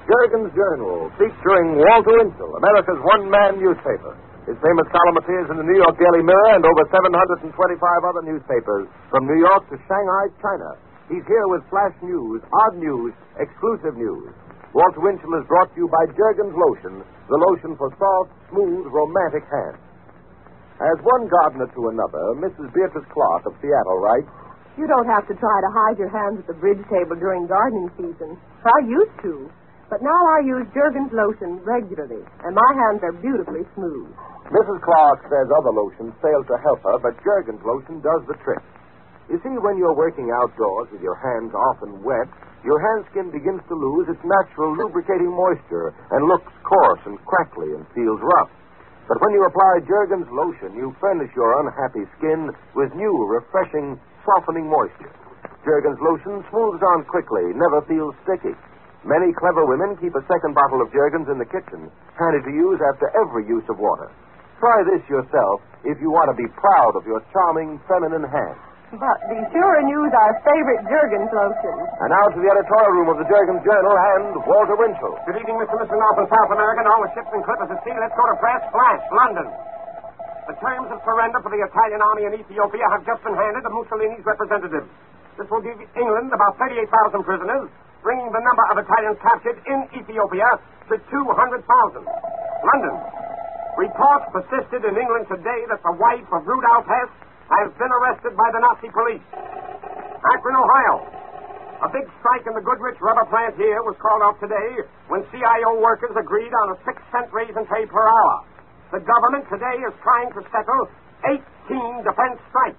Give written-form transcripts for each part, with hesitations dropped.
Jurgen's Journal, featuring Walter Winchell, America's one-man newspaper. His famous column appears in the New York Daily Mirror and over 725 other newspapers from New York to Shanghai, China. He's here with flash news, odd news, exclusive news. Walter Winchell is brought to you by Jurgen's Lotion, the lotion for soft, smooth, romantic hands. As one gardener to another, Mrs. Beatrice Clark of Seattle writes, You don't have to try to hide your hands at the bridge table during gardening season. I used to. But now I use Jurgen's Lotion regularly, and my hands are beautifully smooth. Mrs. Clark says other lotions fail to help her, but Jurgen's Lotion does the trick. You see, when you're working outdoors with your hands often wet, your hand skin begins to lose its natural lubricating moisture and looks coarse and crackly and feels rough. But when you apply Jurgen's Lotion, you furnish your unhappy skin with new, refreshing, softening moisture. Jurgen's Lotion smooths on quickly, never feels sticky. Many clever women keep a second bottle of Jurgen's in the kitchen, handy to use after every use of water. Try this yourself if you want to be proud of your charming feminine hands. But be sure and use our favorite Jurgen's Lotion. And now to the editorial room of the Jurgen's Journal and Walter Winchell. Good evening, Mr. North and South America and all the ships and clippers at sea. Let's go to press. Flash, London. The terms of surrender for the Italian army in Ethiopia have just been handed to Mussolini's representatives. This will give England about 38,000 prisoners, bringing the number of Italians captured in Ethiopia to 200,000. London. Reports persisted in England today that the wife of Rudolf Hess has been arrested by the Nazi police. Akron, Ohio. A big strike in the Goodrich rubber plant here was called off today when CIO workers agreed on a 6-cent raise in pay per hour. The government today is trying to settle 18 defense strikes.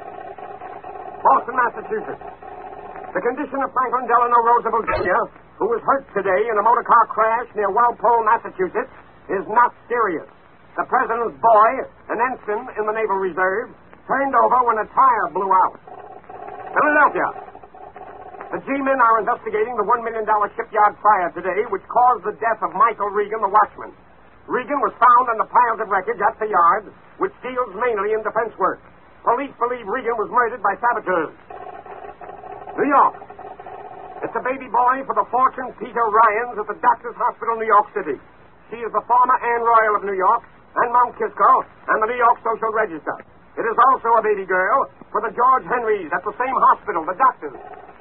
Boston, Massachusetts. The condition of Franklin Delano Roosevelt Jr., who was hurt today in a motor car crash near Walpole, Massachusetts, is not serious. The president's boy, an ensign in the Naval Reserve, turned over when a tire blew out. Philadelphia. The G-men are investigating the $1 million shipyard fire today, which caused the death of Michael Regan, the watchman. Regan was found on the piles of wreckage at the yard, which deals mainly in defense work. Police believe Regan was murdered by saboteurs. New York. It's a baby boy for the Fortune Peter Ryans at the Doctors Hospital, New York City. She is the former Anne Royal of New York and Mount Kisco and the New York Social Register. It is also a baby girl for the George Henrys at the same hospital, the doctors.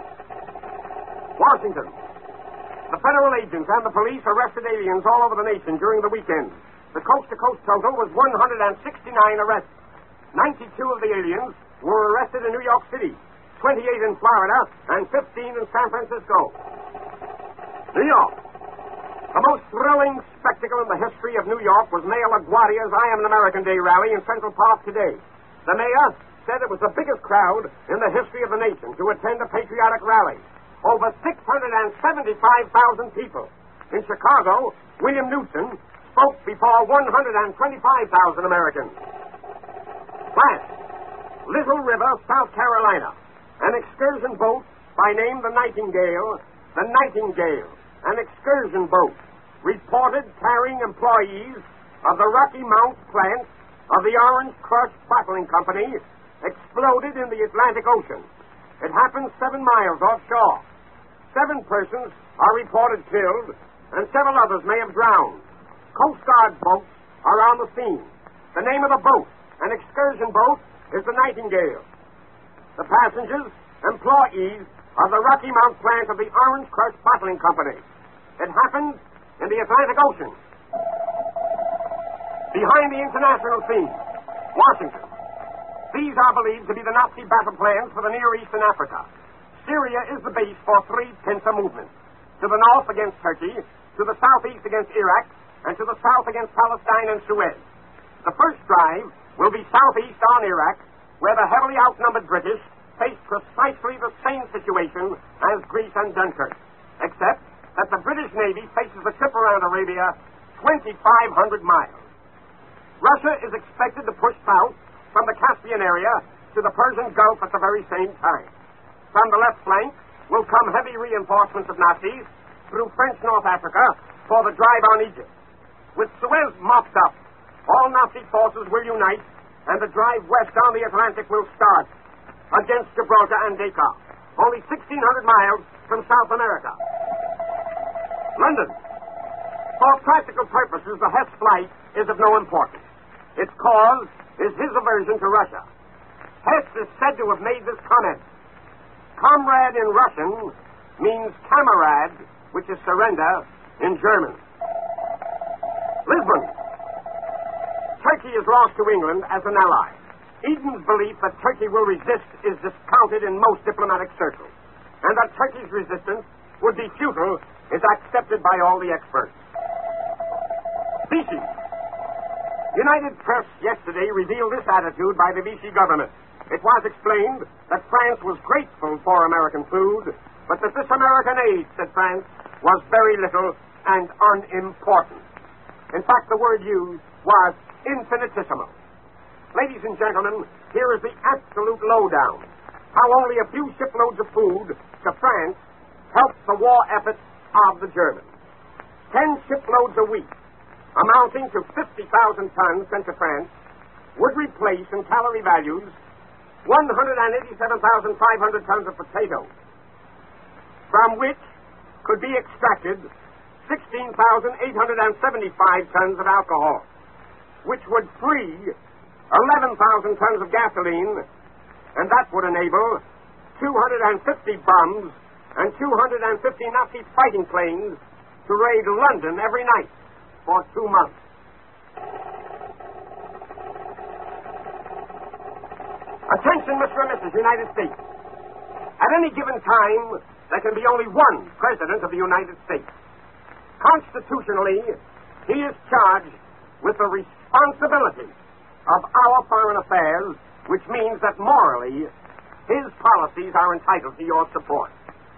Washington. The federal agents and the police arrested aliens all over the nation during the weekend. The coast-to-coast total was 169 arrests. 92 of the aliens were arrested in New York City, 28 in Florida, and 15 in San Francisco. New York. The most thrilling spectacle in the history of New York was Mayor LaGuardia's I Am an American Day rally in Central Park today. The mayor said it was the biggest crowd in the history of the nation to attend a patriotic rally. Over 675,000 people. In Chicago, William Newton spoke before 125,000 Americans. Flash. Little River, South Carolina. An excursion boat by name the Nightingale, an excursion boat, reported carrying employees of the Rocky Mount plant of the Orange Crush Bottling Company, exploded in the Atlantic Ocean. It happened 7 miles offshore. 7 persons are reported killed, and several others may have drowned. Coast Guard boats are on the scene. The name of the boat, an excursion boat, is the Nightingale. The passengers, employees of the Rocky Mount plant of the Orange Crush Bottling Company. It happened in the Atlantic Ocean. Behind the international scene, Washington. These are believed to be the Nazi battle plans for the Near East and Africa. Syria is the base for 3 pincer movements. To the north against Turkey, to the southeast against Iraq, and to the south against Palestine and Suez. The first drive will be southeast on Iraq, where the heavily outnumbered British face precisely the same situation as Greece and Dunkirk, except that the British Navy faces the trip around Arabia 2,500 miles. Russia is expected to push south from the Caspian area to the Persian Gulf at the very same time. From the left flank will come heavy reinforcements of Nazis through French North Africa for the drive on Egypt. With Suez mopped up, all Nazi forces will unite, and the drive west on the Atlantic will start against Gibraltar and Dakar, only 1,600 miles from South America. London. For practical purposes, the Hess flight is of no importance. Its cause is his aversion to Russia. Hess is said to have made this comment. Comrade in Russian means kamerad, which is surrender in German. Lisbon. Turkey is lost to England as an ally. Eden's belief that Turkey will resist is discounted in most diplomatic circles, and that Turkey's resistance would be futile is accepted by all the experts. Vichy. United Press yesterday revealed this attitude by the Vichy government. It was explained that France was grateful for American food, but that this American aid, said France, was very little and unimportant. In fact, the word used was infinitesimal. Ladies and gentlemen, here is the absolute lowdown. How only a few shiploads of food to France helped the war effort of the Germans. 10 shiploads a week, amounting to 50,000 tons sent to France, would replace in calorie values 187,500 tons of potatoes, from which could be extracted 16,875 tons of alcohol, which would free 11,000 tons of gasoline, and that would enable 250 bombs and 250 Nazi fighting planes to raid London every night for 2 months. Attention, Mr. and Mrs. United States. At any given time, there can be only one President of the United States. Constitutionally, he is charged with the responsibility of our foreign affairs, which means that morally, his policies are entitled to your support.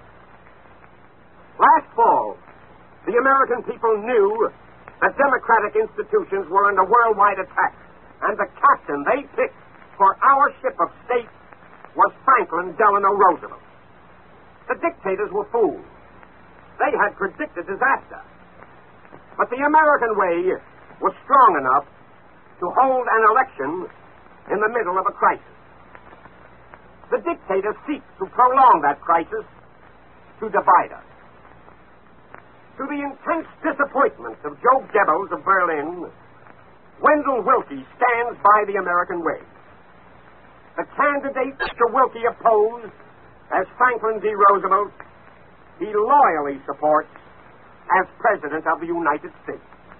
Last fall, the American people knew that democratic institutions were under worldwide attack, and the captain they picked for our ship of state was Franklin Delano Roosevelt. The dictators were fools. They had predicted disaster. But the American way was strong enough to hold an election in the middle of a crisis. The dictator seeks to prolong that crisis to divide us. To the intense disappointment of Joe Goebbels of Berlin, Wendell Willkie stands by the American way. The candidate Mr. Willkie opposed as Franklin D. Roosevelt, he loyally supports as President of the United States.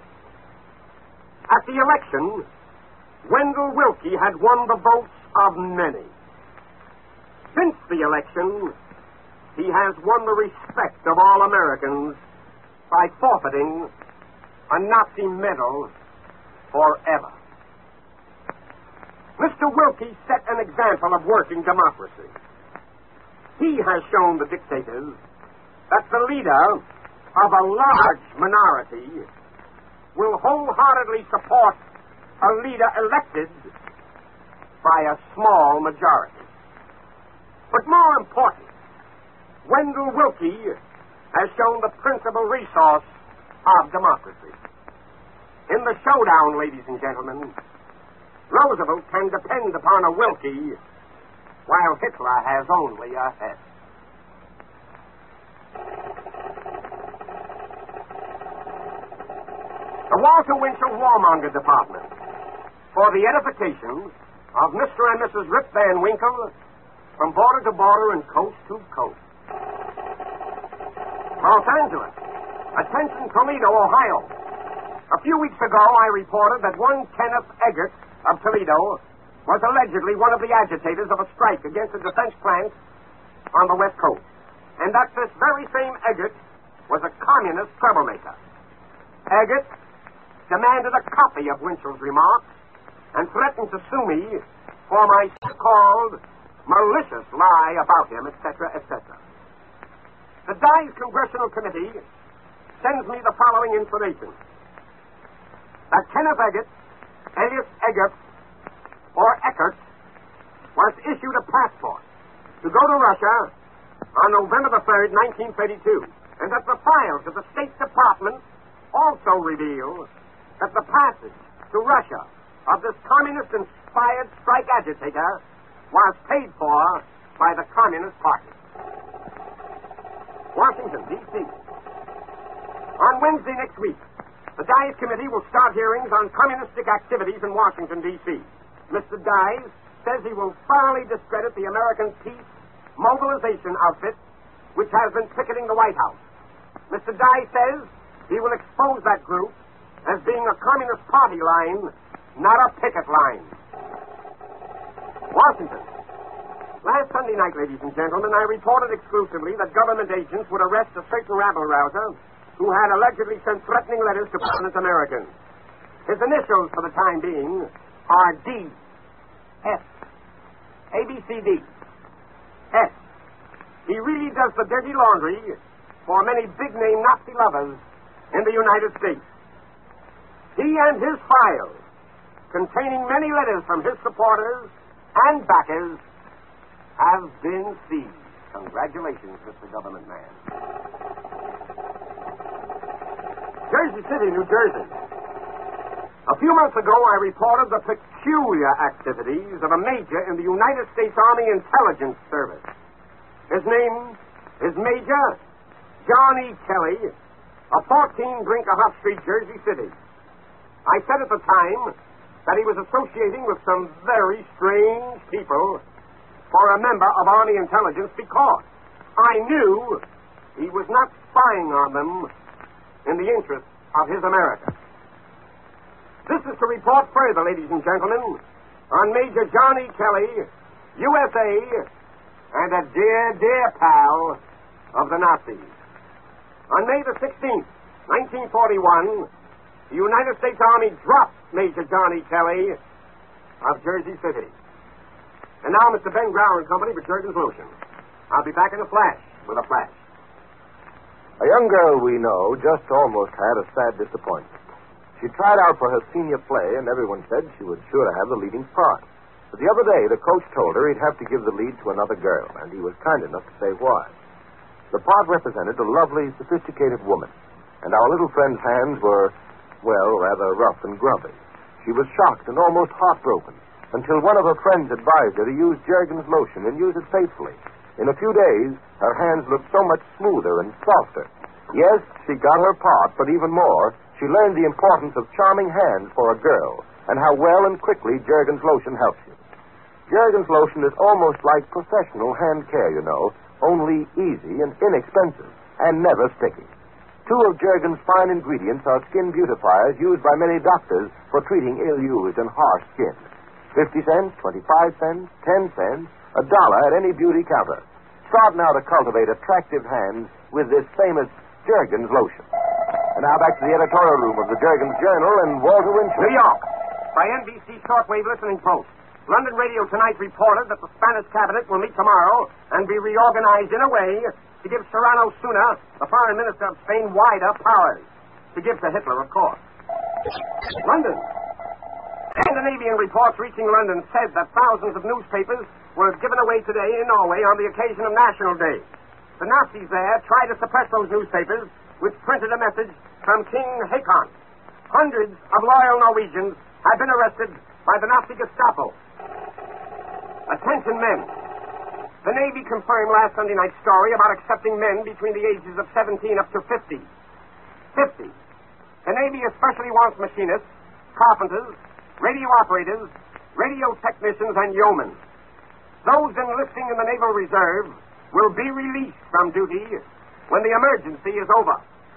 At the election, Wendell Willkie had won the votes of many. Since the election, he has won the respect of all Americans by forfeiting a Nazi medal forever. Mr. Willkie set an example of working democracy. He has shown the dictators that the leader of a large minority will wholeheartedly support a leader elected by a small majority. But more important, Wendell Willkie has shown the principal resource of democracy. In the showdown, ladies and gentlemen, Roosevelt can depend upon a Willkie, while Hitler has only a Hess. The Walter Winchell Warmonger Department, for the edification of Mr. and Mrs. Rip Van Winkle, from border to border and coast to coast. Los Angeles. Attention, Toledo, Ohio. A few weeks ago, I reported that one Kenneth Eggert of Toledo was allegedly one of the agitators of a strike against a defense plant on the West Coast, and that this very same Eggert was a communist troublemaker. Eggert demanded a copy of Winchell's remarks and threatened to sue me for my so-called malicious lie about him, etc., etc. The Dice Congressional Committee sends me the following information. That Kenneth Eggert, alias Eggert, or Eckert, was issued a passport to go to Russia on November the 3rd, 1932, and that the files of the State Department also reveal that the passage to Russia of this communist-inspired strike agitator was paid for by the Communist Party. Washington, D.C. On Wednesday next week, the Dies Committee will start hearings on communistic activities in Washington, D.C. Mr. Dies says he will thoroughly discredit the American Peace Mobilization Outfit, which has been picketing the White House. Mr. Dies says he will expose that group as being a Communist Party line, not a picket line. Washington. Last Sunday night, ladies and gentlemen, I reported exclusively that government agents would arrest a certain rabble-rouser who had allegedly sent threatening letters to prominent Americans. His initials, for the time being, are D. S. ABCD. S. He really does the dirty laundry for many big-name Nazi lovers in the United States. He and his files, containing many letters from his supporters and backers, have been seized. Congratulations, Mr. Government Man. Jersey City, New Jersey. A few months ago, I reported the peculiar activities of a major in the United States Army Intelligence Service. His name is Major John E. Kelly of 14 Brinkerhoff Street, Jersey City. I said at the time that he was associating with some very strange people for a member of Army Intelligence because I knew he was not spying on them in the interest of his America. This is to report further, ladies and gentlemen, on Major John E. Kelly, USA, and a dear, dear pal of the Nazis. On May the 16th, 1941, the United States Army dropped Major John E. Kelly of Jersey City. And now, Mr. Ben Grauer and Company for Jergens Lotion. I'll be back in a flash with a flash. A young girl we know just almost had a sad disappointment. She tried out for her senior play, and everyone said she was sure to have the leading part. But the other day, the coach told her he'd have to give the lead to another girl, and he was kind enough to say why. The part represented a lovely, sophisticated woman, and our little friend's hands were, well, rather rough and grubby. She was shocked and almost heartbroken until one of her friends advised her to use Jergens lotion and use it faithfully. In a few days, her hands looked so much smoother and softer. Yes, she got her part, but even more, she learned the importance of charming hands for a girl and how well and quickly Jergens lotion helps you. Jergens lotion is almost like professional hand care, you know, only easy and inexpensive and never sticky. 2 of Jergens' fine ingredients are skin beautifiers used by many doctors for treating ill-used and harsh skin. 50 cents, 25 cents, 10 cents, $1 at any beauty counter. Start now to cultivate attractive hands with this famous Jergens lotion. And now back to the editorial room of the Jergens Journal and Walter Winchell. New York, by NBC Shortwave Listening Post. London Radio tonight reported that the Spanish cabinet will meet tomorrow and be reorganized in a way to give Serrano Suna, the foreign minister of Spain, wider powers. To give to Hitler, of course. London. Scandinavian reports reaching London said that thousands of newspapers were given away today in Norway on the occasion of National Day. The Nazis there tried to suppress those newspapers, which printed a message from King Haakon. Hundreds of loyal Norwegians have been arrested by the Nazi Gestapo. Attention, men. The Navy confirmed last Sunday night's story about accepting men between the ages of 17 up to 50. 50. The Navy especially wants machinists, carpenters, radio operators, radio technicians, and yeomen. Those enlisting in the Naval Reserve will be released from duty when the emergency is over.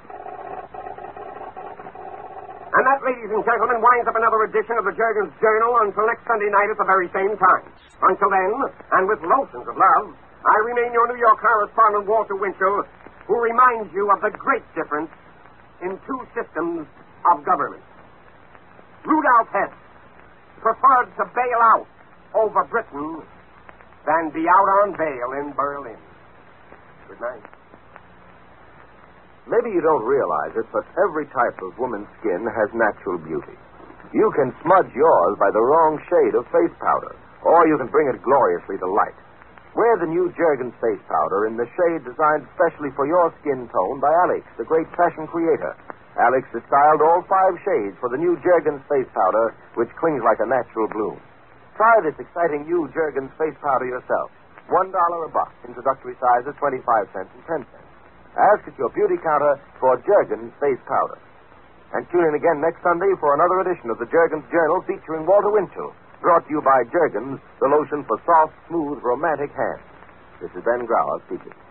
And that, ladies and gentlemen, winds up another edition of the Jergens Journal until next Sunday night at the very same time. Until then, and with lotions of love, I remain your New York correspondent, Walter Winchell, who reminds you of the great difference in 2 systems of government. Rudolf Hess preferred to bail out over Britain than be out on bail in Berlin. Good night. Maybe you don't realize it, but every type of woman's skin has natural beauty. You can smudge yours by the wrong shade of face powder, or you can bring it gloriously to light. Wear the new Jergens face powder in the shade designed specially for your skin tone by Alex, the great fashion creator. Alex has styled all 5 shades for the new Jergens face powder, which clings like a natural bloom. Try this exciting new Jergens face powder yourself. $1 a box. Introductory sizes, 25 cents and 10 cents. Ask at your beauty counter for Jergens face powder. And tune in again next Sunday for another edition of the Jergens Journal featuring Walter Winchell, brought to you by Jergens, the lotion for soft, smooth, romantic hands. This is Ben Grauer speaking.